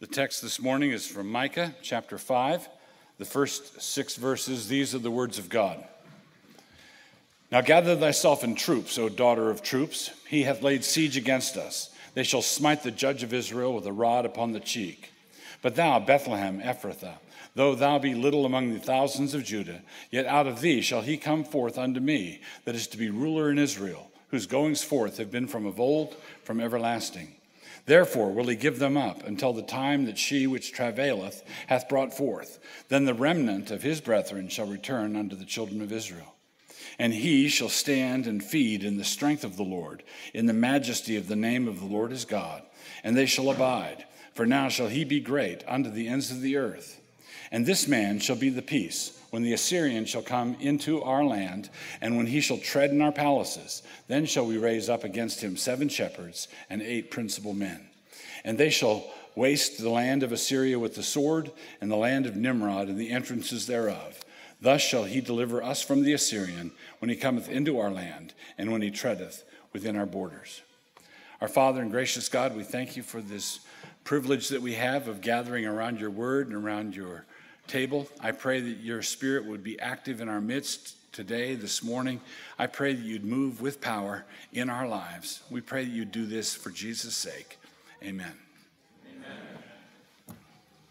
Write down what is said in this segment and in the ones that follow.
The text this morning is from Micah chapter 5, the first 6 verses. These are the words of God. Now gather thyself in troops, O daughter of troops. He hath laid siege against us. They shall smite the judge of Israel with a rod upon the cheek. But thou, Bethlehem Ephrathah, though thou be little among the thousands of Judah, yet out of thee shall he come forth unto me, that is to be ruler in Israel, whose goings forth have been from of old, from everlasting. Therefore will he give them up until the time that she which travaileth hath brought forth. Then the remnant of his brethren shall return unto the children of Israel. And he shall stand and feed in the strength of the Lord, in the majesty of the name of the Lord his God. And they shall abide, for now shall he be great unto the ends of the earth. And this man shall be the peace, when the Assyrian shall come into our land, and when he shall tread in our palaces, then shall we raise up against him 7 shepherds and 8 principal men. And they shall waste the land of Assyria with the sword, and the land of Nimrod and the entrances thereof. Thus shall he deliver us from the Assyrian, when he cometh into our land, and when he treadeth within our borders. Our Father and gracious God, we thank you for this privilege that we have of gathering around your word and around your table. I pray that your Spirit would be active in our midst today, this morning. I pray that you'd move with power in our lives. We pray that you'd do this for Jesus' sake. Amen. Amen.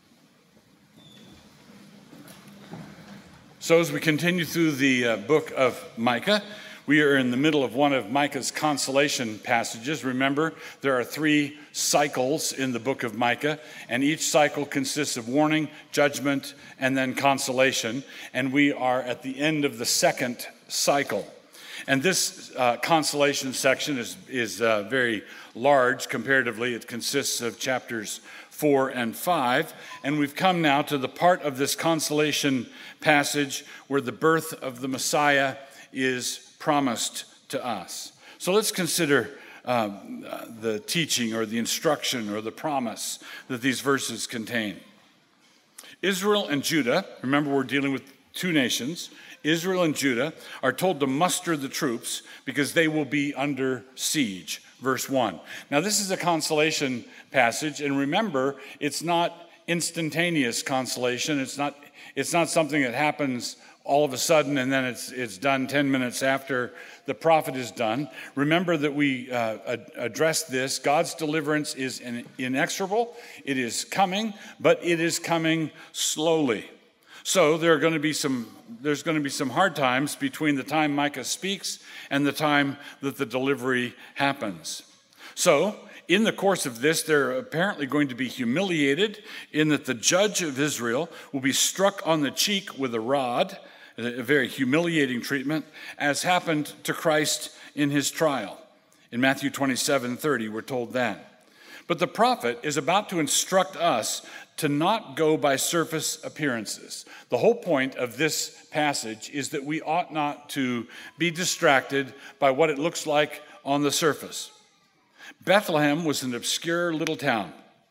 So as we continue through the book of Micah, we are in the middle of one of Micah's consolation passages. Remember, there are 3 cycles in the book of Micah, and each cycle consists of warning, judgment, and then consolation. And we are at the end of the 2nd cycle. And this consolation section is very large comparatively. It consists of chapters 4 and 5. And we've come now to the part of this consolation passage where the birth of the Messiah is promised to us. So let's consider the teaching or the instruction or the promise that these verses contain. Israel and Judah, remember we're dealing with 2 nations, Israel and Judah are told to muster the troops because they will be under siege. Verse 1. Now this is a consolation passage, and remember, it's not instantaneous consolation. It's not something that happens all of a sudden, and then it's done 10 minutes after the prophet is done. Remember that we addressed this. God's deliverance is inexorable. It is coming, but it is coming slowly. So there's going to be some hard times between the time Micah speaks and the time that the delivery happens. So in the course of this, they're apparently going to be humiliated in that the judge of Israel will be struck on the cheek with a rod, a very humiliating treatment, as happened to Christ in his trial. In Matthew 27:30, we're told that. But the prophet is about to instruct us to not go by surface appearances. The whole point of this passage is that we ought not to be distracted by what it looks like on the surface. Bethlehem was an obscure little town.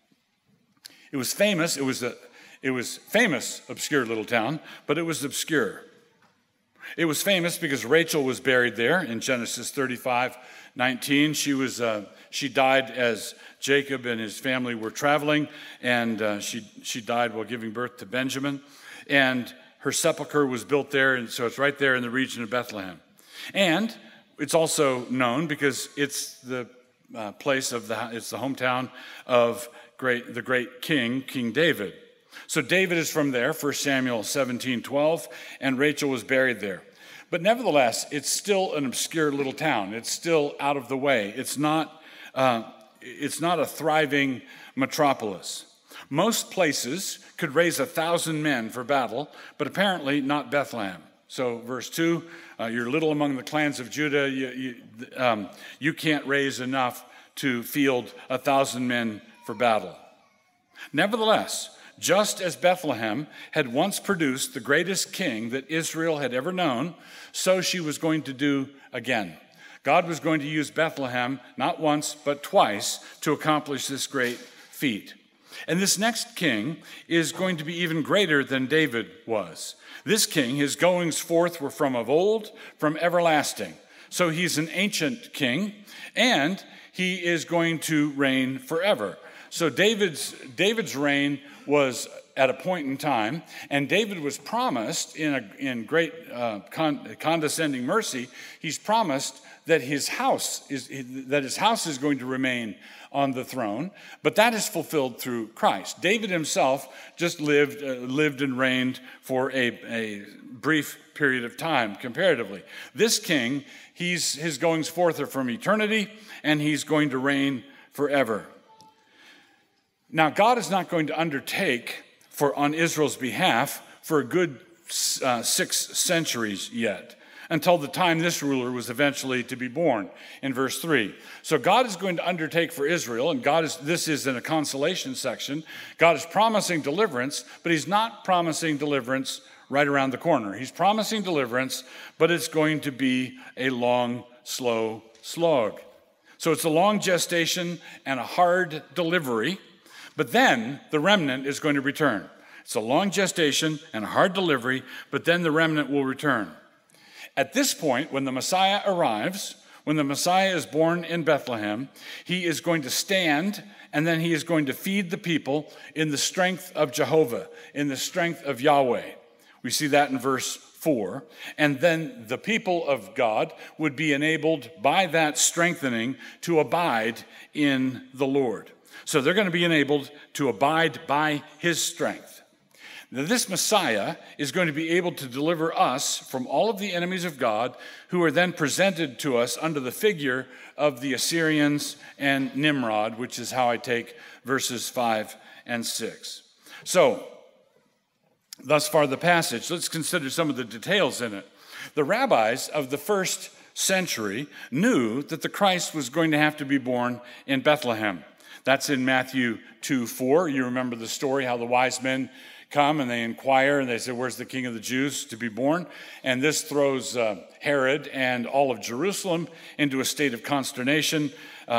It was famous. It was famous, obscure little town, but it was obscure. It was famous because Rachel was buried there in Genesis 35:19. She died as Jacob and his family were traveling, and she died while giving birth to Benjamin. And her sepulcher was built there, and so it's right there in the region of Bethlehem. And it's also known because it's the it's the hometown of the great King David. So David is from there, 1 Samuel 17:12, and Rachel was buried there. But nevertheless, it's still an obscure little town. It's still out of the way. It's not a thriving metropolis. Most places could raise 1,000 men for battle, but apparently not Bethlehem. So verse 2, you're little among the clans of Judah. You can't raise enough to field 1,000 men for battle. Nevertheless, just as Bethlehem had once produced the greatest king that Israel had ever known, so she was going to do again. God was going to use Bethlehem not once but twice to accomplish this great feat. And this next king is going to be even greater than David was. This king, his goings forth were from of old, from everlasting. So he's an ancient king, and he is going to reign forever. So David's reign was at a point in time, and David was promised in great condescending mercy, he's promised that his house is going to remain on the throne, but that is fulfilled through Christ. David himself just lived and reigned for a brief period of time comparatively. This king, his goings forth are from eternity, and he's going to reign forever. Now, God is not going to undertake on Israel's behalf for a good 6 centuries yet, until the time this ruler was eventually to be born, in verse 3. So God is going to undertake for Israel, and this is in a consolation section. God is promising deliverance, but he's not promising deliverance right around the corner. He's promising deliverance, but it's going to be a long, slow slog. So it's a long gestation and a hard delivery, but then the remnant is going to return. It's a long gestation and a hard delivery, but then the remnant will return. At this point, when the Messiah arrives, when the Messiah is born in Bethlehem, he is going to stand, and then he is going to feed the people in the strength of Jehovah, in the strength of Yahweh. We see that in verse 4. And then the people of God would be enabled by that strengthening to abide in the Lord. So they're going to be enabled to abide by his strength. Now, this Messiah is going to be able to deliver us from all of the enemies of God who are then presented to us under the figure of the Assyrians and Nimrod, which is how I take verses 5 and 6. So, thus far the passage. Let's consider some of the details in it. The rabbis of the first century knew that the Christ was going to have to be born in Bethlehem. That's in Matthew 2:4. You remember the story, how the wise men come and they inquire and they say, where's the king of the Jews to be born? And this throws Herod and all of Jerusalem into a state of consternation.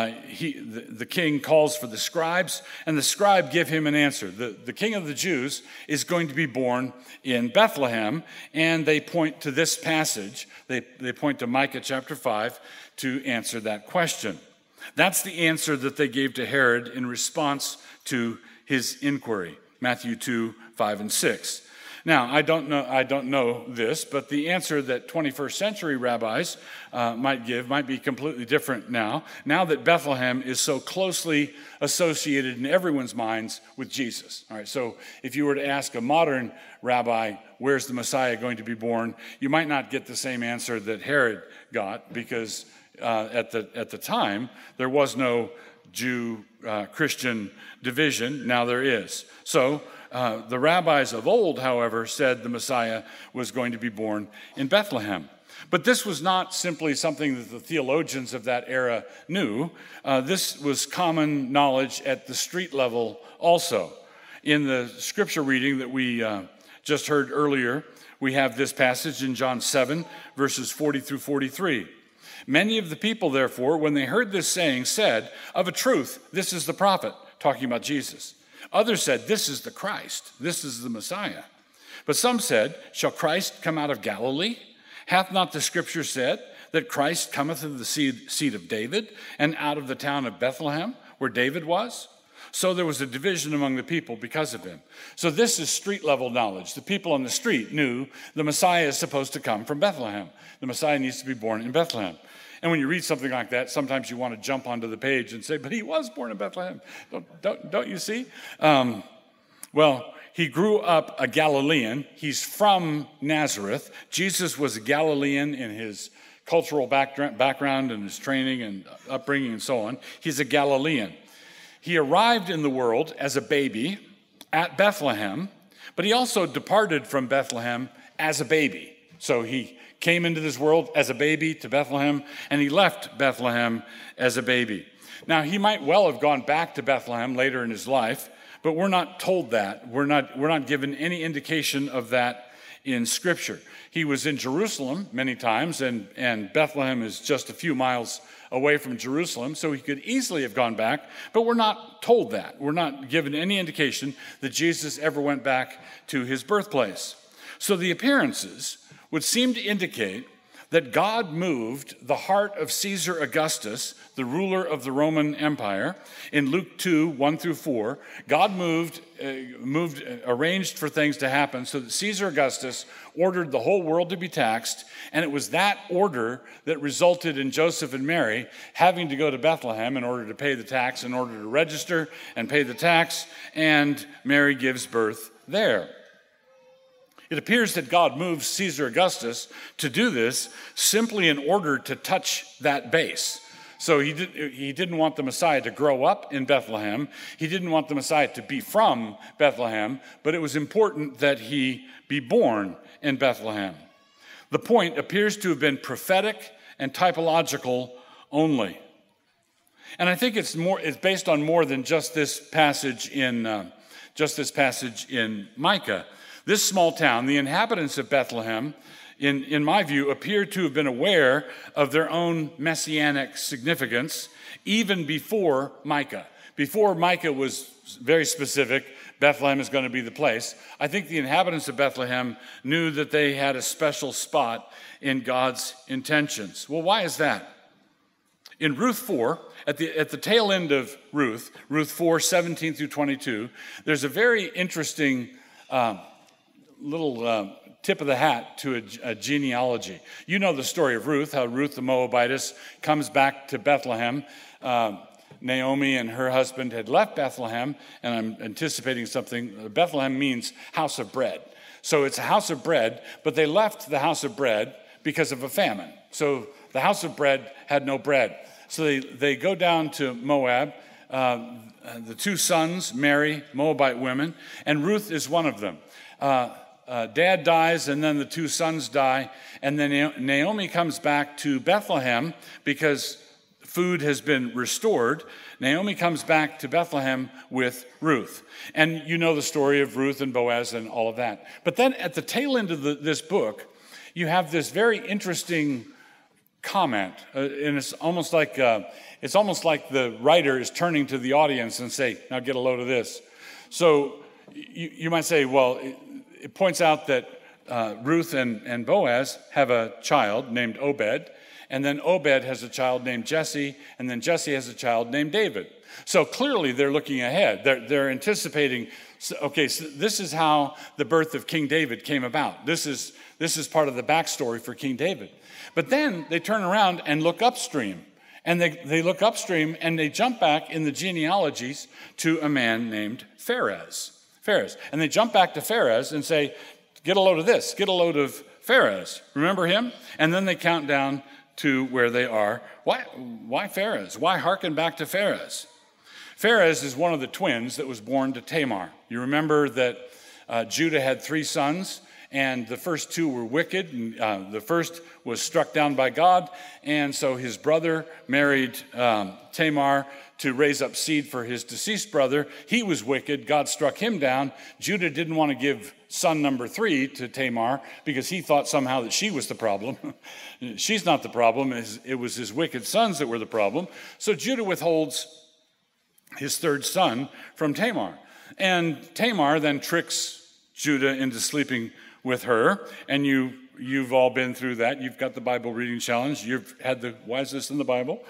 The king calls for the scribes, and the scribe give him an answer. The king of the Jews is going to be born in Bethlehem, and they point to this passage. They point to Micah chapter 5 to answer that question. That's the answer that they gave to Herod in response to his inquiry. Matthew 2, 5, and 6. Now, I don't know this, but the answer that 21st century rabbis might give might be completely different now that Bethlehem is so closely associated in everyone's minds with Jesus. All right, so if you were to ask a modern rabbi, where's the Messiah going to be born, you might not get the same answer that Herod got, because at the time, there was no Jew-Christian division. Now there is. So the rabbis of old, however, said the Messiah was going to be born in Bethlehem. But this was not simply something that the theologians of that era knew. This was common knowledge at the street level also. In the scripture reading that we just heard earlier, we have this passage in John 7, verses 40 through 43. Many of the people, therefore, when they heard this saying, said, of a truth, this is the prophet, talking about Jesus. Others said, this is the Christ, this is the Messiah. But some said, shall Christ come out of Galilee? Hath not the scripture said that Christ cometh of the seed of David, and out of the town of Bethlehem, where David was? So there was a division among the people because of him. So this is street level knowledge. The people on the street knew the Messiah is supposed to come from Bethlehem. The Messiah needs to be born in Bethlehem. And when you read something like that, sometimes you want to jump onto the page and say, but he was born in Bethlehem. Don't you see? Well, he grew up a Galilean. He's from Nazareth. Jesus was a Galilean in his cultural background and his training and upbringing and so on. He's a Galilean. He arrived in the world as a baby at Bethlehem, but he also departed from Bethlehem as a baby. So he came into this world as a baby to Bethlehem, and he left Bethlehem as a baby. Now, he might well have gone back to Bethlehem later in his life, but we're not told that. We're not given any indication of that in Scripture. He was in Jerusalem many times, and Bethlehem is just a few miles away from Jerusalem, so he could easily have gone back, but we're not told that. We're not given any indication that Jesus ever went back to his birthplace. So the appearances would seem to indicate that God moved the heart of Caesar Augustus, the ruler of the Roman Empire. In Luke 2, 1 through 4, God arranged for things to happen so that Caesar Augustus ordered the whole world to be taxed, and it was that order that resulted in Joseph and Mary having to go to Bethlehem in order to pay the tax, in order to register and pay the tax, and Mary gives birth there. It appears that God moved Caesar Augustus to do this simply in order to touch that base. So he didn't want the Messiah to grow up in Bethlehem. He didn't want the Messiah to be from Bethlehem, but it was important that he be born in Bethlehem. The point appears to have been prophetic and typological only. And I think it's based on more than just this passage in Micah. This small town, the inhabitants of Bethlehem, in my view, appear to have been aware of their own messianic significance even before Micah. Before Micah was very specific, Bethlehem is going to be the place, I think the inhabitants of Bethlehem knew that they had a special spot in God's intentions. Well, why is that? In Ruth 4, at the tail end of Ruth 4, 17 through 22, there's a very interesting little tip of the hat to a genealogy. You know the story of Ruth, how Ruth the Moabitess comes back to Bethlehem. Naomi and her husband had left Bethlehem, and I'm anticipating something. Bethlehem means house of bread. So it's a house of bread, but they left the house of bread because of a famine. So the house of bread had no bread. So they go down to Moab. The two sons marry Moabite women, and Ruth is one of them. Dad dies, and then the two sons die, and then Naomi comes back to Bethlehem because food has been restored. Naomi comes back to Bethlehem with Ruth. And you know the story of Ruth and Boaz and all of that. But then at the tail end of this book, you have this very interesting comment, and it's almost like the writer is turning to the audience and say, now get a load of this. So you might say, well, it points out that Ruth and Boaz have a child named Obed, and then Obed has a child named Jesse, and then Jesse has a child named David. So clearly they're looking ahead. They're anticipating, okay, so this is how the birth of King David came about. This is part of the backstory for King David. But then they turn around and look upstream. And they look upstream and they jump back in the genealogies to a man named Pharez. And they jump back to Pharez and say, get a load of this, get a load of Pharez. Remember him? And then they count down to where they are. Why Pharez? Why hearken back to Pharez? Pharez is one of the twins that was born to Tamar. You remember that Judah had 3 sons, and the first 2 were wicked. And, the first was struck down by God, and so his brother married Tamar to raise up seed for his deceased brother. He was wicked. God struck him down. Judah didn't want to give son number 3 to Tamar because he thought somehow that she was the problem. She's not the problem. It was his wicked sons that were the problem. So Judah withholds his 3rd son from Tamar. And Tamar then tricks Judah into sleeping with her. And you've all been through that. You've got the Bible reading challenge. You've had the, why is this in the Bible?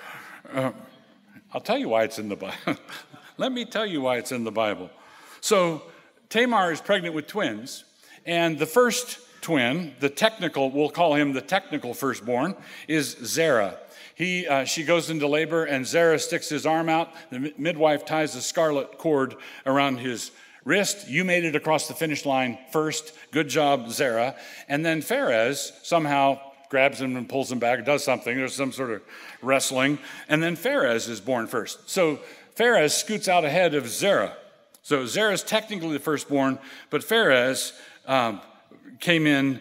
I'll tell you why it's in the Bible. Let me tell you why it's in the Bible. So Tamar is pregnant with twins, and the first twin, we'll call him the technical firstborn, is Zerah. She goes into labor, and Zerah sticks his arm out. The midwife ties a scarlet cord around his wrist. You made it across the finish line first. Good job, Zerah. And then Pharez somehow grabs him and pulls him back, does something. There's some sort of wrestling. And then Pharez is born first. So Pharez scoots out ahead of Zerah. So Zerah is technically the firstborn, but Pharez came in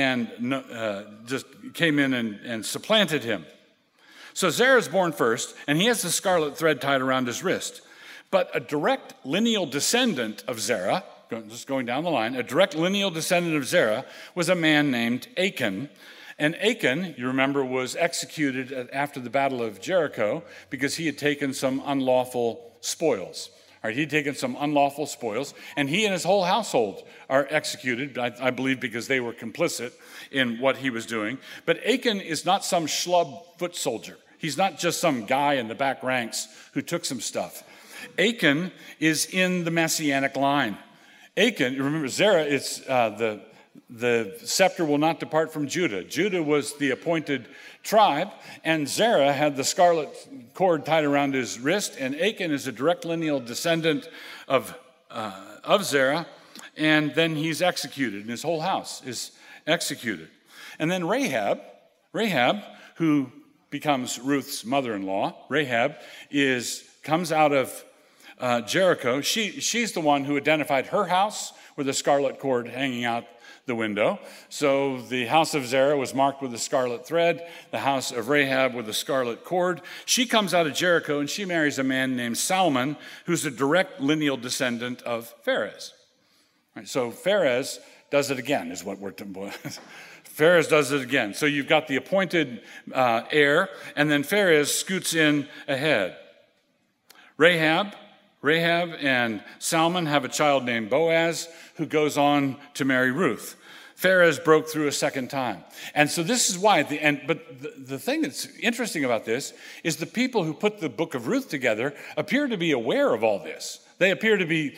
and supplanted him. So Zerah is born first, and he has the scarlet thread tied around his wrist. But a direct lineal descendant of Zerah, just going down the line, a direct lineal descendant of Zerah was a man named Achan. And Achan, you remember, was executed after the Battle of Jericho because he had taken some unlawful spoils. All right, he'd taken some unlawful spoils, and he and his whole household are executed, I believe, because they were complicit in what he was doing. But Achan is not some schlub foot soldier. He's not just some guy in the back ranks who took some stuff. Achan is in the messianic line. Achan, remember, Zerah, it's the scepter will not depart from Judah. Judah was the appointed tribe, and Zerah had the scarlet cord tied around his wrist, and Achan is a direct lineal descendant of Zerah, and then he's executed, and his whole house is executed. And then Rahab, who becomes Ruth's mother-in-law, comes out of Jericho. She's the one who identified her house with a scarlet cord hanging out the window. So the house of Zerah was marked with a scarlet thread, the house of Rahab with a scarlet cord. She comes out of Jericho and she marries a man named Salmon, who's a direct lineal descendant of Pharez. Right, so Pharez does it again, is what we're Pharez does it again. So you've got the appointed heir, and then Pharez scoots in ahead. Rahab and Salmon have a child named Boaz, who goes on to marry Ruth. Pharez broke through a second time. And so this is why at the end, but the thing that's interesting about this is the people who put the book of Ruth together appear to be aware of all this. They appear to be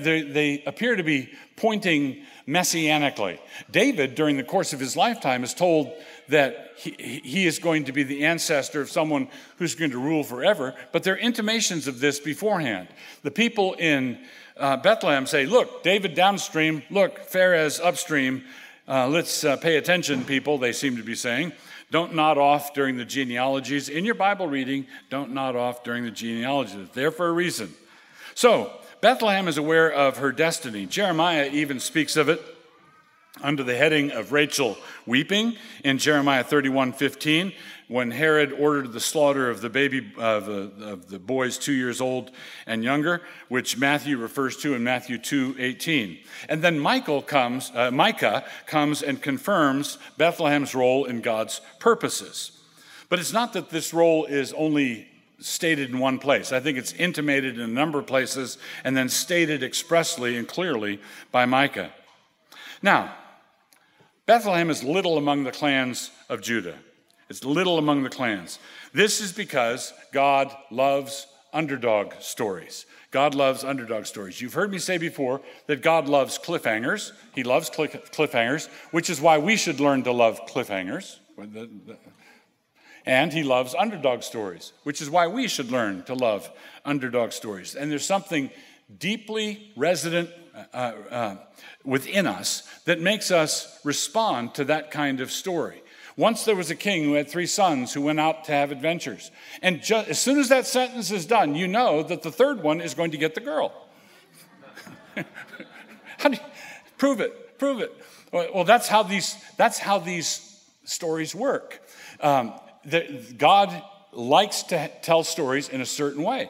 pointing messianically. David, during the course of his lifetime, is told that he is going to be the ancestor of someone who's going to rule forever, but there are intimations of this beforehand. The people in Bethlehem say, look, David downstream, look, Pharez upstream. Let's pay attention, people, they seem to be saying. Don't nod off during the genealogies. In your Bible reading, don't nod off during the genealogies. It's there for a reason. So, Bethlehem is aware of her destiny. Jeremiah even speaks of it under the heading of Rachel weeping in Jeremiah 31:15, when Herod ordered the slaughter of the baby of the boys 2 years old and younger, which Matthew refers to in Matthew 2:18. And then Micah comes and confirms Bethlehem's role in God's purposes. But it's not that this role is only stated in one place. I think it's intimated in a number of places and then stated expressly and clearly by Micah. Now, Bethlehem is little among the clans of Judah. It's little among the clans. This is because God loves underdog stories. God loves underdog stories. You've heard me say before that God loves cliffhangers. He loves cliffhangers, which is why we should learn to love cliffhangers. And he loves underdog stories, which is why we should learn to love underdog stories. And there's something deeply resident within us that makes us respond to that kind of story. Once there was a king who had 3 sons who went out to have adventures. And as soon as that sentence is done, you know that the third one is going to get the girl. Prove it. Well, that's how these stories work. God likes to tell stories in a certain way.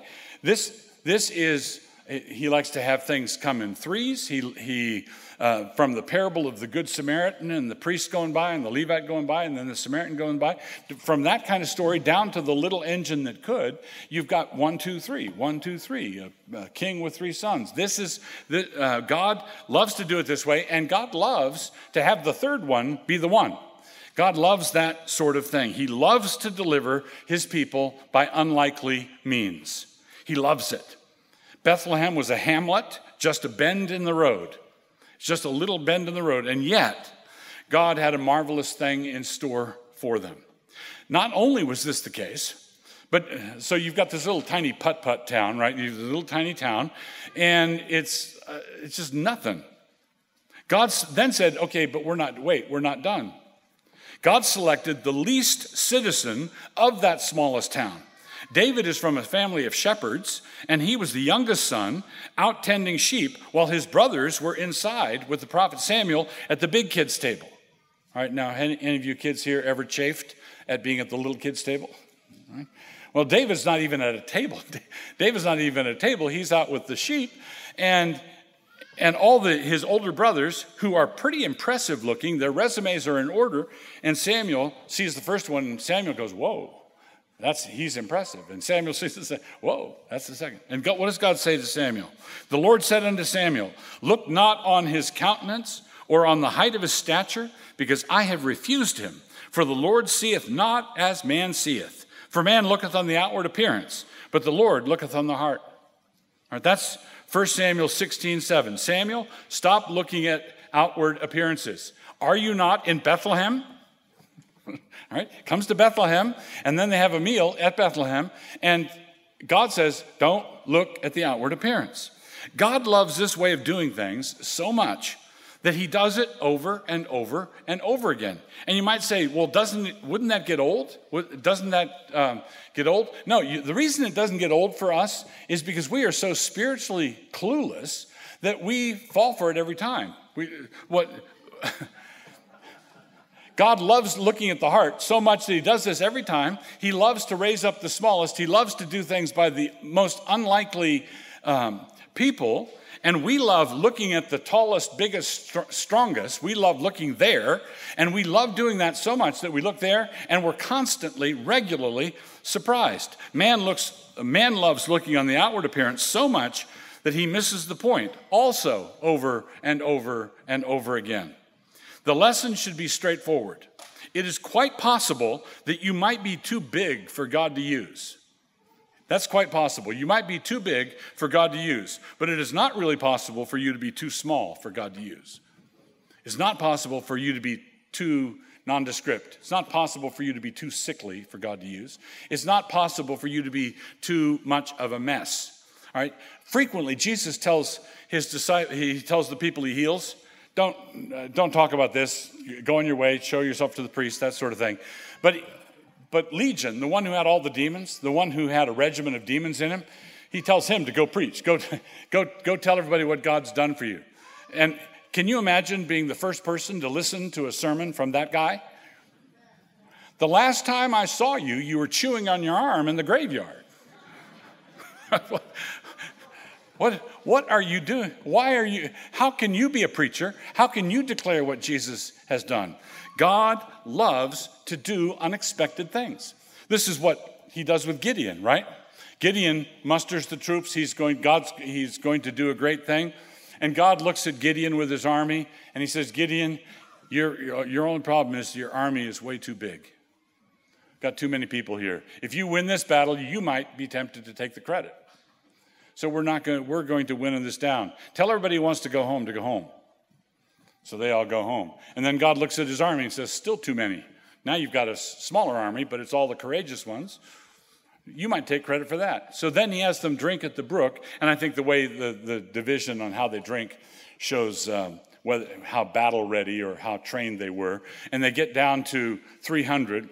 He likes to have things come in threes. He from the parable of the Good Samaritan and the priest going by and the Levite going by and then the Samaritan going by, from that kind of story down to the little engine that could, you've got 1, 2, 3, 1, 2, 3, a king with 3 sons. God loves to do it this way, and God loves to have the third one be the one. God loves that sort of thing. He loves to deliver his people by unlikely means. He loves it. Bethlehem was a hamlet, just a bend in the road. It's just a little bend in the road, and yet God had a marvelous thing in store for them. Not only was this the case, but so you've got this little tiny putt-putt town, right? You have a little tiny town, and it's just nothing. God then said, okay, but we're not done. God selected the least citizen of that smallest town. David is from a family of shepherds, and he was the youngest son out tending sheep while his brothers were inside with the prophet Samuel at the big kids' table. All right, now, any of you kids here ever chafed at being at the little kids' table? All right. Well, David's not even at a table. He's out with the sheep, and all his older brothers, who are pretty impressive looking, their resumes are in order, and Samuel sees the first one, and Samuel goes, whoa. He's impressive. And Samuel sees it and says, whoa, that's the second. And what does God say to Samuel? The Lord said unto Samuel, look not on his countenance or on the height of his stature, because I have refused him. For the Lord seeth not as man seeth. For man looketh on the outward appearance, but the Lord looketh on the heart. All right, that's 1 Samuel 16:7. Samuel, stop looking at outward appearances. Are you not in Bethlehem? All right, comes to Bethlehem, and then they have a meal at Bethlehem, and God says, don't look at the outward appearance. God loves this way of doing things so much that he does it over and over and over again. And you might say, well, wouldn't that get old? Doesn't that get old? No, the reason it doesn't get old for us is because we are so spiritually clueless that we fall for it every time. God loves looking at the heart so much that he does this every time. He loves to raise up the smallest. He loves to do things by the most unlikely people. And we love looking at the tallest, biggest, strongest. We love looking there. And we love doing that so much that we look there and we're constantly, regularly surprised. Man loves looking on the outward appearance so much that he misses the point also over and over and over again. The lesson should be straightforward. It is quite possible that you might be too big for God to use. That's quite possible. You might be too big for God to use, but it is not really possible for you to be too small for God to use. It's not possible for you to be too nondescript. It's not possible for you to be too sickly for God to use. It's not possible for you to be too much of a mess. All right? Frequently, Jesus tells his disciples, he tells the people he heals, don't talk about this. Go on your way, show yourself to the priest, that sort of thing. But Legion, the one who had all the demons, the one who had a regiment of demons in him, he tells him to go preach. Go tell everybody what God's done for you. And can you imagine being the first person to listen to a sermon from that guy? The last time I saw you, you were chewing on your arm in the graveyard. What are you doing? How can you be a preacher? How can you declare what Jesus has done? God loves to do unexpected things. This is what he does with Gideon, right? Gideon musters the troops. He's going to do a great thing. And God looks at Gideon with his army and he says, Gideon, your only problem is your army is way too big. Got too many people here. If you win this battle, you might be tempted to take the credit. So we're going to win this down. Tell everybody who wants to go home to go home. So they all go home. And then God looks at his army and says, still too many. Now you've got a smaller army, but it's all the courageous ones. You might take credit for that. So then he has them drink at the brook. And I think the way the division on how they drink shows how battle ready or how trained they were. And they get down to 300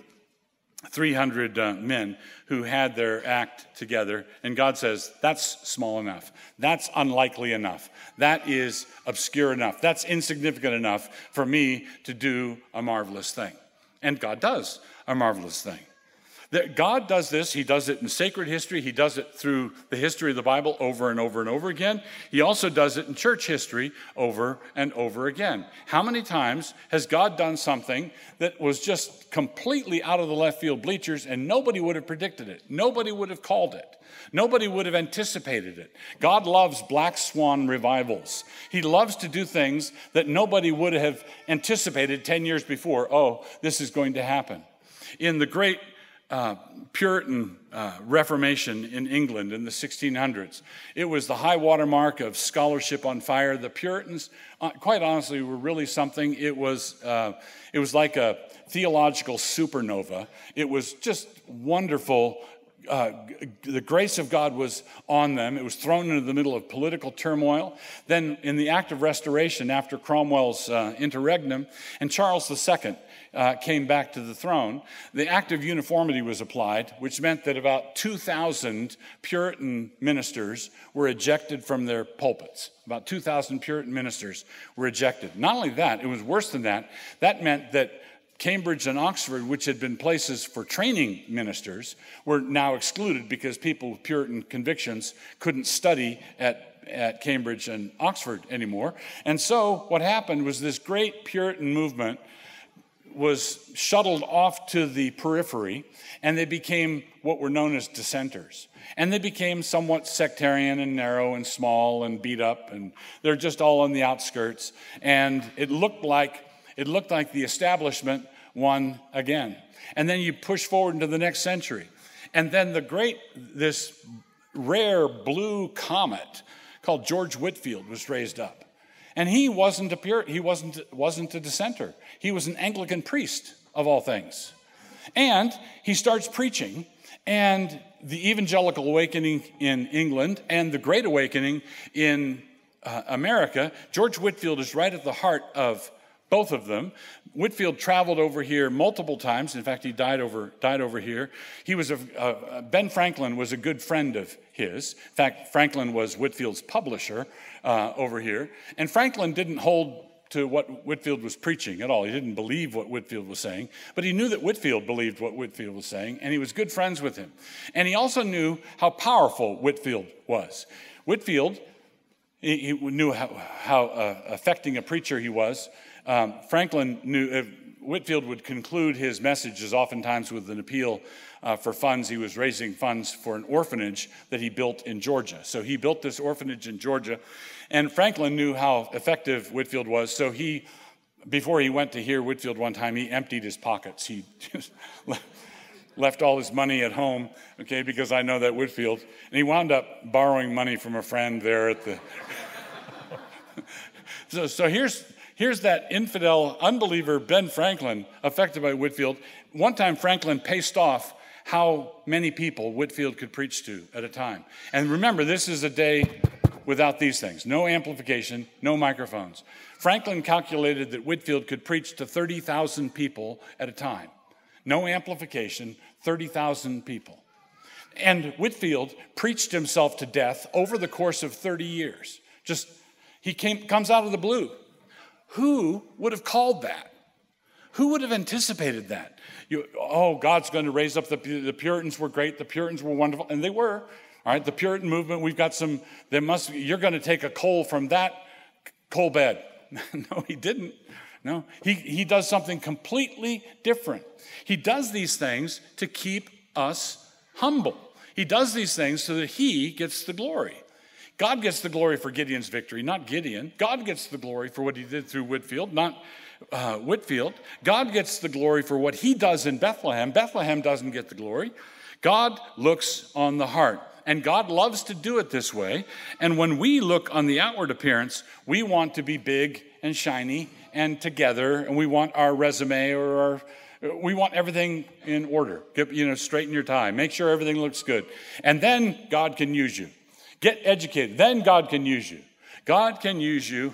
men who had their act together. And God says, that's small enough. That's unlikely enough. That is obscure enough. That's insignificant enough for me to do a marvelous thing. And God does a marvelous thing. That God does this. He does it in sacred history. He does it through the history of the Bible over and over and over again. He also does it in church history over and over again. How many times has God done something that was just completely out of the left field bleachers and nobody would have predicted it? Nobody would have called it. Nobody would have anticipated it. God loves black swan revivals. He loves to do things that nobody would have anticipated 10 years before. Oh, this is going to happen. In the great Puritan Reformation in England in the 1600s. It was the high water mark of scholarship on fire. The Puritans, quite honestly, were really something. It was like a theological supernova. It was just wonderful. The grace of God was on them. It was thrown into the middle of political turmoil. Then in the Act of Restoration, after Cromwell's interregnum, and Charles II came back to the throne, the Act of Uniformity was applied, which meant that about 2,000 Puritan ministers were ejected from their pulpits. About 2,000 Puritan ministers were ejected. Not only that, it was worse than that. That meant that Cambridge and Oxford, which had been places for training ministers, were now excluded because people with Puritan convictions couldn't study at Cambridge and Oxford anymore. And so what happened was this great Puritan movement was shuttled off to the periphery, and they became what were known as dissenters. And they became somewhat sectarian and narrow and small and beat up, and they're just all on the outskirts. And it looked like the establishment won again. And then you push forward into the next century. And then this rare blue comet called George Whitefield was raised up. And he wasn't a dissenter. He was an Anglican priest, of all things. And he starts preaching, and the Evangelical Awakening in England and the Great Awakening in America, George Whitefield is right at the heart of both of them. Whitefield traveled over here multiple times. In fact, he died over here. He was Ben Franklin was a good friend of his. In fact, Franklin was Whitefield's publisher over here. And Franklin didn't hold to what Whitefield was preaching at all. He didn't believe what Whitefield was saying, but he knew that Whitefield believed what Whitefield was saying, and he was good friends with him. And he also knew how powerful Whitefield was. Whitefield, he knew how affecting a preacher he was. Franklin knew Whitefield would conclude his messages oftentimes with an appeal for funds. He was raising funds for an orphanage that he built in Georgia. So he built this orphanage in Georgia, and Franklin knew how effective Whitefield was. So before he went to hear Whitefield one time, he emptied his pockets. He just left all his money at home, okay, because I know that Whitefield. And he wound up borrowing money from a friend there at the... So here's that infidel unbeliever Ben Franklin affected by Whitefield. One time Franklin paced off how many people Whitefield could preach to at a time. And remember, this is a day without these things. No amplification, no microphones. Franklin calculated that Whitefield could preach to 30,000 people at a time. No amplification, 30,000 people. And Whitefield preached himself to death over the course of 30 years. Comes out of the blue. Who would have called that? Who would have anticipated that? God's going to raise up the Puritans were great, the Puritans were wonderful, and they were. All right, the Puritan movement, we've got you're going to take a coal from that coal bed. No, he didn't. No, he does something completely different. He does these things to keep us humble. He does these things so that he gets the glory. God gets the glory for Gideon's victory, not Gideon. God gets the glory for what he did through Whitefield, not Whitefield. God gets the glory for what he does in Bethlehem. Bethlehem doesn't get the glory. God looks on the heart, and God loves to do it this way. And when we look on the outward appearance, we want to be big and shiny and together, and we want our resume we want everything in order. Straighten your tie. Make sure everything looks good. And then God can use you. Get educated. Then God can use you. God can use you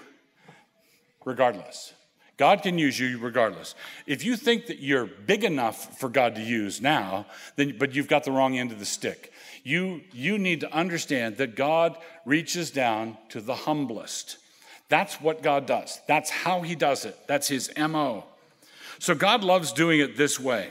regardless. God can use you regardless. If you think that you're big enough for God to use now, but you've got the wrong end of the stick. You need to understand that God reaches down to the humblest. That's what God does. That's how he does it. That's his MO. So God loves doing it this way.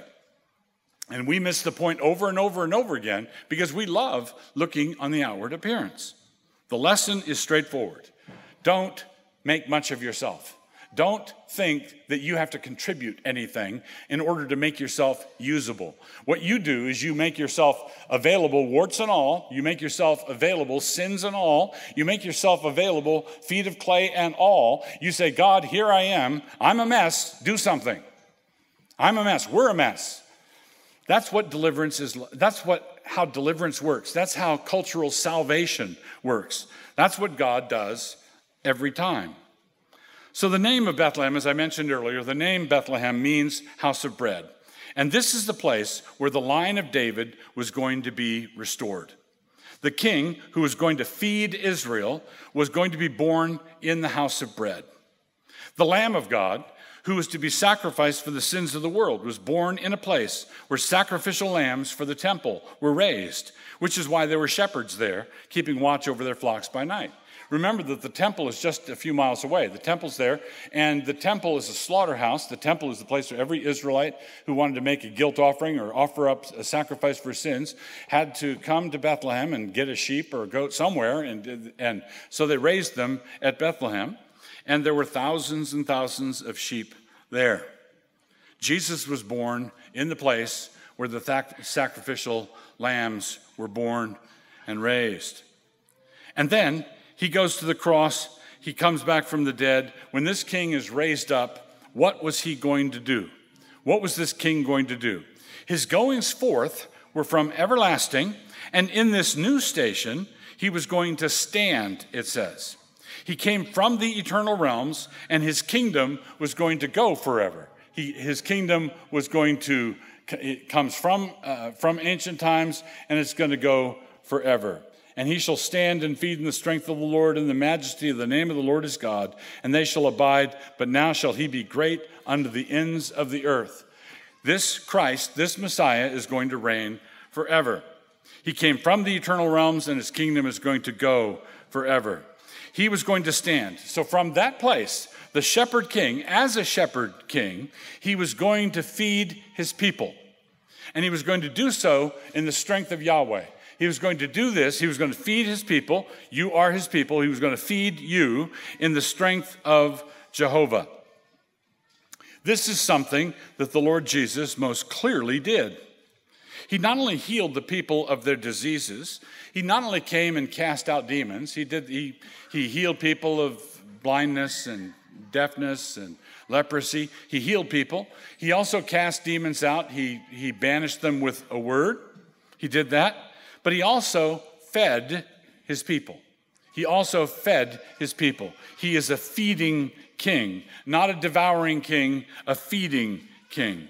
And we miss the point over and over and over again because we love looking on the outward appearance. The lesson is straightforward. Don't make much of yourself. Don't think that you have to contribute anything in order to make yourself usable. What you do is you make yourself available, warts and all. You make yourself available, sins and all. You make yourself available, feet of clay and all. You say, God, here I am. I'm a mess. Do something. I'm a mess. We're a mess. That's what deliverance is. That's how deliverance works. That's how cultural salvation works. That's what God does every time. So the name of Bethlehem, as I mentioned earlier, the name Bethlehem means house of bread. And this is the place where the line of David was going to be restored. The king who was going to feed Israel was going to be born in the house of bread. The Lamb of God, who was to be sacrificed for the sins of the world, was born in a place where sacrificial lambs for the temple were raised, which is why there were shepherds there, keeping watch over their flocks by night. Remember that the temple is just a few miles away. The temple's there, and the temple is a slaughterhouse. The temple is the place where every Israelite who wanted to make a guilt offering or offer up a sacrifice for sins had to come to Bethlehem and get a sheep or a goat somewhere, and so they raised them at Bethlehem. And there were thousands and thousands of sheep there. Jesus was born in the place where the sacrificial lambs were born and raised. And then he goes to the cross. He comes back from the dead. When this king is raised up, what was he going to do? What was this king going to do? His goings forth were from everlasting, and in this new station, he was going to stand, it says. He came from the eternal realms, and his kingdom was going to go forever. His kingdom was going to, it comes from ancient times, and it's going to go forever. And he shall stand and feed in the strength of the Lord, and the majesty of the name of the Lord is God, and they shall abide, but now shall he be great unto the ends of the earth. This Christ, this Messiah, is going to reign forever. He came from the eternal realms, and his kingdom is going to go forever. He was going to stand. So from that place, the shepherd king, as a shepherd king, he was going to feed his people. And he was going to do so in the strength of Yahweh. He was going to do this. He was going to feed his people. You are his people. He was going to feed you in the strength of Jehovah. This is something that the Lord Jesus most clearly did. He not only healed the people of their diseases, he not only came and cast out demons, he healed people of blindness and deafness and leprosy. He healed people. He also cast demons out. He banished them with a word. He did that. But he also fed his people. He also fed his people. He is a feeding king, not a devouring king, a feeding king.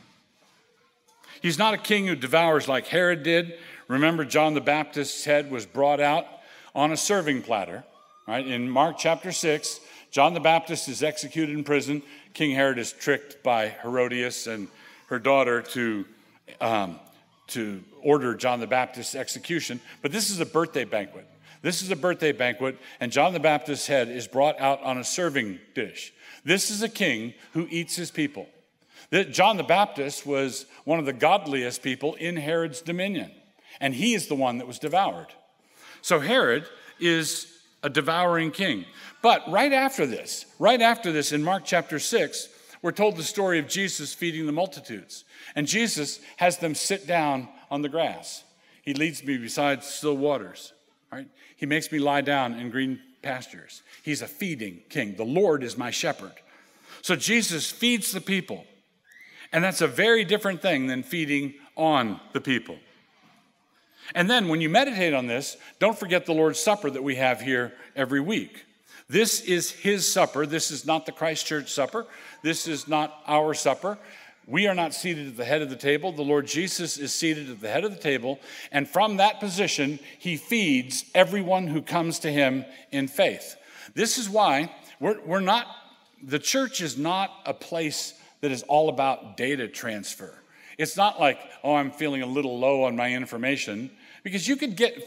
He's not a king who devours like Herod did. Remember, John the Baptist's head was brought out on a serving platter. Right? In Mark chapter 6, John the Baptist is executed in prison. King Herod is tricked by Herodias and her daughter to order John the Baptist's execution. But this is a birthday banquet. This is a birthday banquet, and John the Baptist's head is brought out on a serving dish. This is a king who eats his people. John the Baptist was one of the godliest people in Herod's dominion, and he is the one that was devoured. So Herod is a devouring king. But right after this, in Mark chapter 6, we're told the story of Jesus feeding the multitudes. And Jesus has them sit down on the grass. He leads me beside still waters. Right? He makes me lie down in green pastures. He's a feeding king. The Lord is my shepherd. So Jesus feeds the people. And that's a very different thing than feeding on the people. And then when you meditate on this, don't forget the Lord's Supper that we have here every week. This is his supper. This is not the Christ Church supper. This is not our supper. We are not seated at the head of the table. The Lord Jesus is seated at the head of the table. And from that position, he feeds everyone who comes to him in faith. This is why the church is not a place that is all about data transfer. It's not like, I'm feeling a little low on my information. Because you could get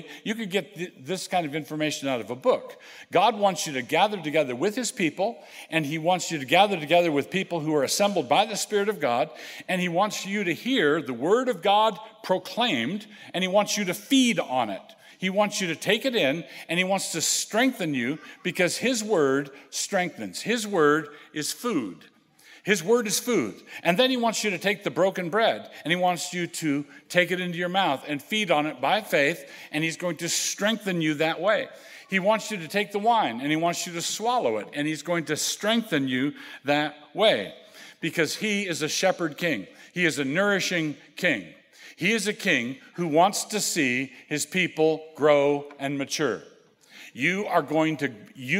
this kind of information out of a book. God wants you to gather together with his people, and he wants you to gather together with people who are assembled by the Spirit of God, and he wants you to hear the word of God proclaimed, and he wants you to feed on it. He wants you to take it in, and he wants to strengthen you because his word strengthens. His word is food. His word is food. And then he wants you to take the broken bread, and he wants you to take it into your mouth and feed on it by faith, and he's going to strengthen you that way. He wants you to take the wine, and he wants you to swallow it, and he's going to strengthen you that way because he is a shepherd king. He is a nourishing king. He is a king who wants to see his people grow and mature. You are going to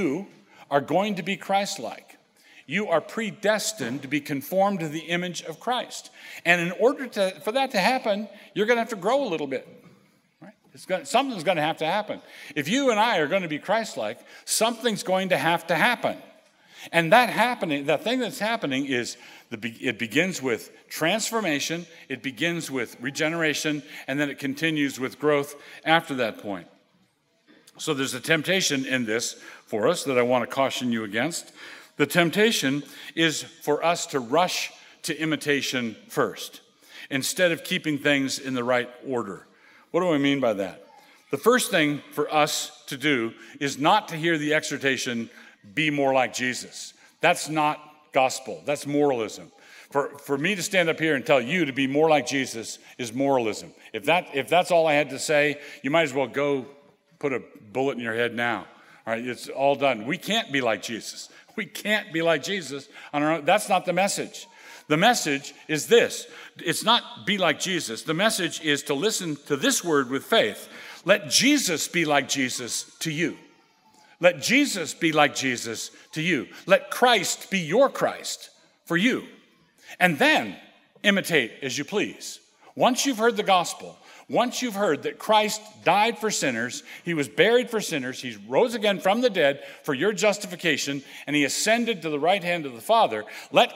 be Christ-like. You are predestined to be conformed to the image of Christ. And in order for that to happen, you're going to have to grow a little bit. Right? Something's going to have to happen. If you and I are going to be Christ-like, something's going to have to happen. And that thing that's happening is it begins with transformation, it begins with regeneration, and then it continues with growth after that point. So there's a temptation in this for us that I want to caution you against. The temptation is for us to rush to imitation first, instead of keeping things in the right order. What do I mean by that? The first thing for us to do is not to hear the exhortation, be more like Jesus. That's not gospel. That's moralism. For me to stand up here and tell you to be more like Jesus is moralism. If that's all I had to say, you might as well go put a bullet in your head now. All right, it's all done. We can't be like Jesus. We can't be like Jesus on our own. That's not the message. The message is this. It's not be like Jesus. The message is to listen to this word with faith. Let Jesus be like Jesus to you. Let Jesus be like Jesus to you. Let Christ be your Christ for you. And then imitate as you please. Once you've heard the gospel, once you've heard that Christ died for sinners, he was buried for sinners, he rose again from the dead for your justification, and he ascended to the right hand of the Father,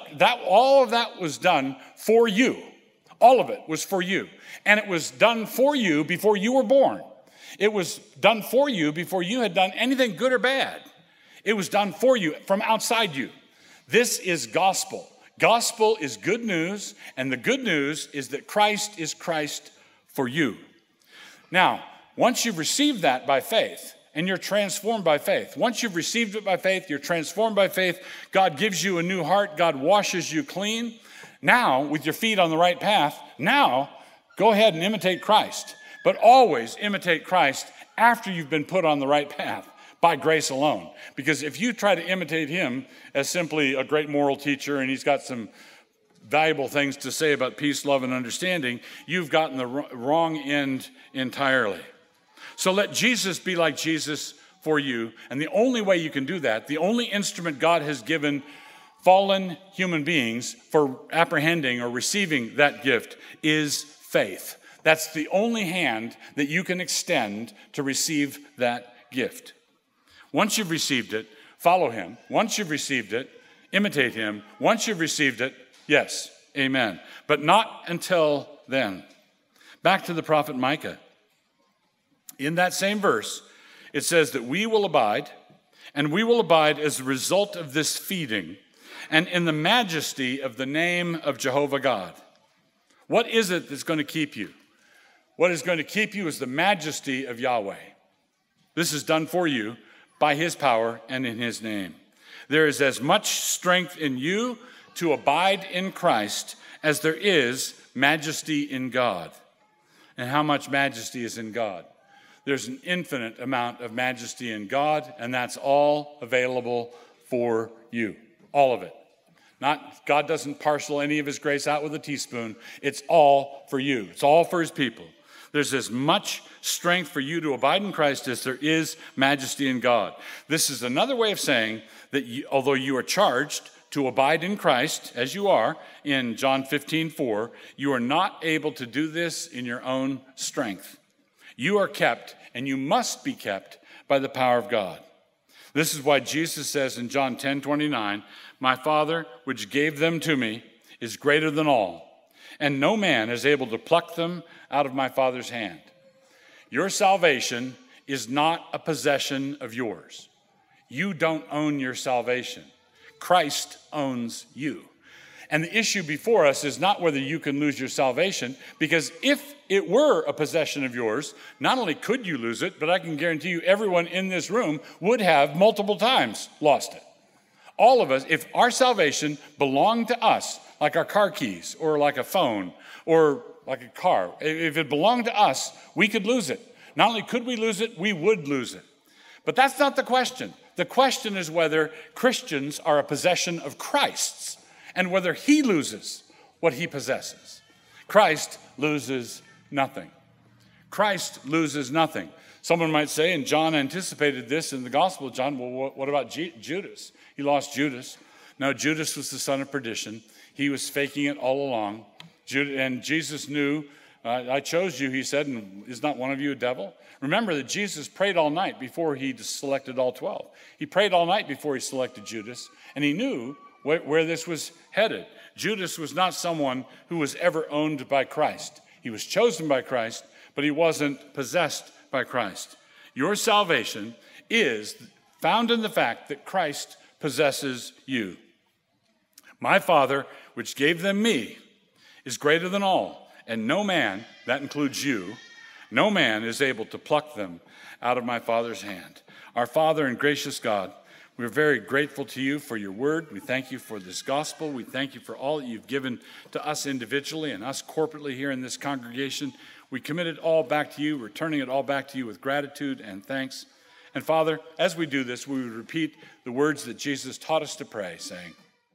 all of that was done for you. All of it was for you. And it was done for you before you were born. It was done for you before you had done anything good or bad. It was done for you from outside you. This is gospel. Gospel is good news, and the good news is that Christ is Christ for you. Now, once you've received that by faith, and you're transformed by faith, once you've received it by faith, you're transformed by faith, God gives you a new heart, God washes you clean. Now, with your feet on the right path, now go ahead and imitate Christ. But always imitate Christ after you've been put on the right path by grace alone. Because if you try to imitate him as simply a great moral teacher and he's got some valuable things to say about peace, love, and understanding, you've gotten the wrong end entirely. So let Jesus be like Jesus for you. And the only way you can do that, the only instrument God has given fallen human beings for apprehending or receiving that gift is faith. That's the only hand that you can extend to receive that gift. Once you've received it, follow him. Once you've received it, imitate him. Once you've received it, yes, amen. But not until then. Back to the prophet Micah. In that same verse, it says that we will abide, and we will abide as a result of this feeding, and in the majesty of the name of Jehovah God. What is it that's going to keep you? What is going to keep you is the majesty of Yahweh. This is done for you by his power and in his name. There is as much strength in you to abide in Christ as there is majesty in God. And how much majesty is in God? There's an infinite amount of majesty in God, and that's all available for you. All of it. God doesn't parcel any of his grace out with a teaspoon. It's all for you. It's all for his people. There's as much strength for you to abide in Christ as there is majesty in God. This is another way of saying that although you are charged to abide in Christ, as you are in John 15:4, you are not able to do this in your own strength. You are kept, and you must be kept by the power of God. This is why Jesus says in John 10:29, "My Father, which gave them to me, is greater than all, and no man is able to pluck them out of my Father's hand." Your salvation is not a possession of yours. You don't own your salvation. Christ owns you. And the issue before us is not whether you can lose your salvation, because if it were a possession of yours, not only could you lose it, but I can guarantee you everyone in this room would have multiple times lost it. All of us, if our salvation belonged to us, like our car keys or like a phone or like a car, if it belonged to us, we could lose it. Not only could we lose it, we would lose it. But that's not the question. The question is whether Christians are a possession of Christ's and whether he loses what he possesses. Christ loses nothing. Christ loses nothing. Someone might say, and John anticipated this in the Gospel of John, well, what about Judas? He lost Judas. No, Judas was the son of perdition. He was faking it all along. And Jesus knew, I chose you, he said, and is not one of you a devil? Remember that Jesus prayed all night before he selected all 12. He prayed all night before he selected Judas, and he knew where this was headed. Judas was not someone who was ever owned by Christ. He was chosen by Christ, but he wasn't possessed by Christ. Your salvation is found in the fact that Christ possesses you. My Father, which gave them me, is greater than all, and no man, that includes you, no man is able to pluck them out of my Father's hand. Our Father and gracious God, We're very grateful to you for your word. We thank you for this gospel. We thank you for all that you've given to us individually and us corporately here in this congregation. We commit it all back to you, returning it all back to you with gratitude and thanks. And Father, as we do this, we would repeat the words that Jesus taught us to pray, saying,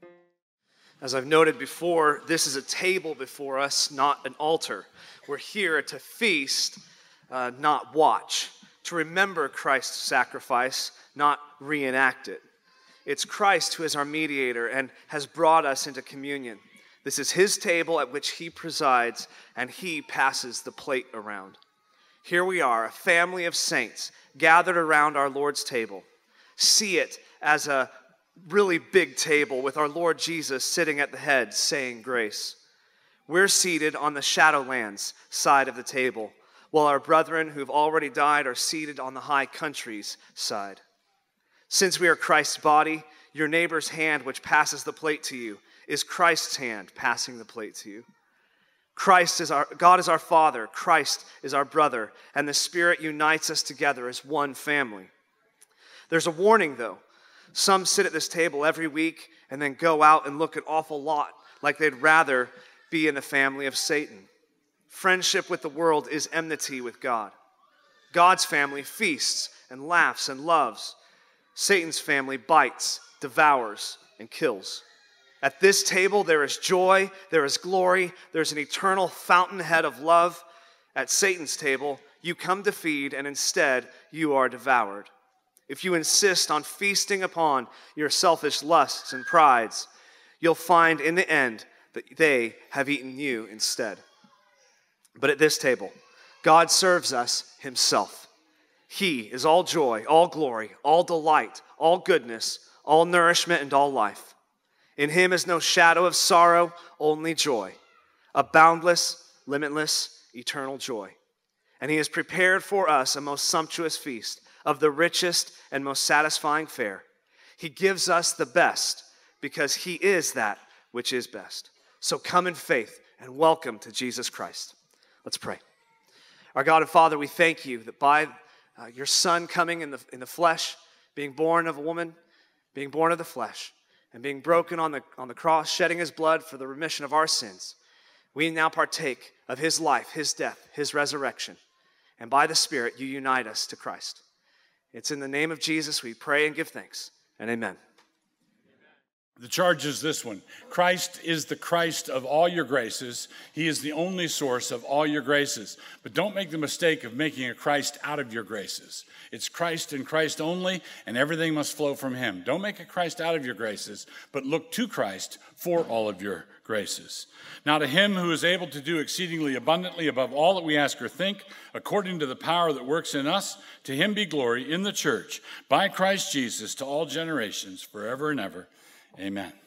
As I've noted before, this is a table before us, not an altar. We're here to feast, not watch, to remember Christ's sacrifice, not reenact it. It's Christ who is our mediator and has brought us into communion. This is his table at which he presides, and he passes the plate around. Here we are, a family of saints gathered around our Lord's table. See it as a really big table with our Lord Jesus sitting at the head saying grace. We're seated on the Shadowlands side of the table, while our brethren who've already died are seated on the high country's side. Since we are Christ's body, your neighbor's hand which passes the plate to you is Christ's hand passing the plate to you. God is our Father, Christ is our brother, and the Spirit unites us together as one family. There's a warning, though. Some sit at this table every week and then go out and look an awful lot like they'd rather be in the family of Satan. Friendship with the world is enmity with God. God's family feasts and laughs and loves. Satan's family bites, devours, and kills. At this table, there is joy, there is glory, there's an eternal fountainhead of love. At Satan's table, you come to feed, and instead, you are devoured. If you insist on feasting upon your selfish lusts and prides, you'll find in the end that they have eaten you instead. But at this table, God serves us himself. He is all joy, all glory, all delight, all goodness, all nourishment, and all life. In him is no shadow of sorrow, only joy, a boundless, limitless, eternal joy. And he has prepared for us a most sumptuous feast of the richest and most satisfying fare. He gives us the best because he is that which is best. So come in faith and welcome to Jesus Christ. Let's pray. Our God and Father, we thank you that by your Son coming in the flesh, being born of a woman, being born of the flesh, and being broken on the cross, shedding his blood for the remission of our sins, we now partake of his life, his death, his resurrection. And by the Spirit, you unite us to Christ. It's in the name of Jesus we pray and give thanks. And amen. The charge is this one. Christ is the Christ of all your graces. He is the only source of all your graces. But don't make the mistake of making a Christ out of your graces. It's Christ and Christ only, and everything must flow from him. Don't make a Christ out of your graces, but look to Christ for all of your graces. Now to him who is able to do exceedingly abundantly above all that we ask or think, according to the power that works in us, to him be glory in the church, by Christ Jesus, to all generations, forever and ever. Amen.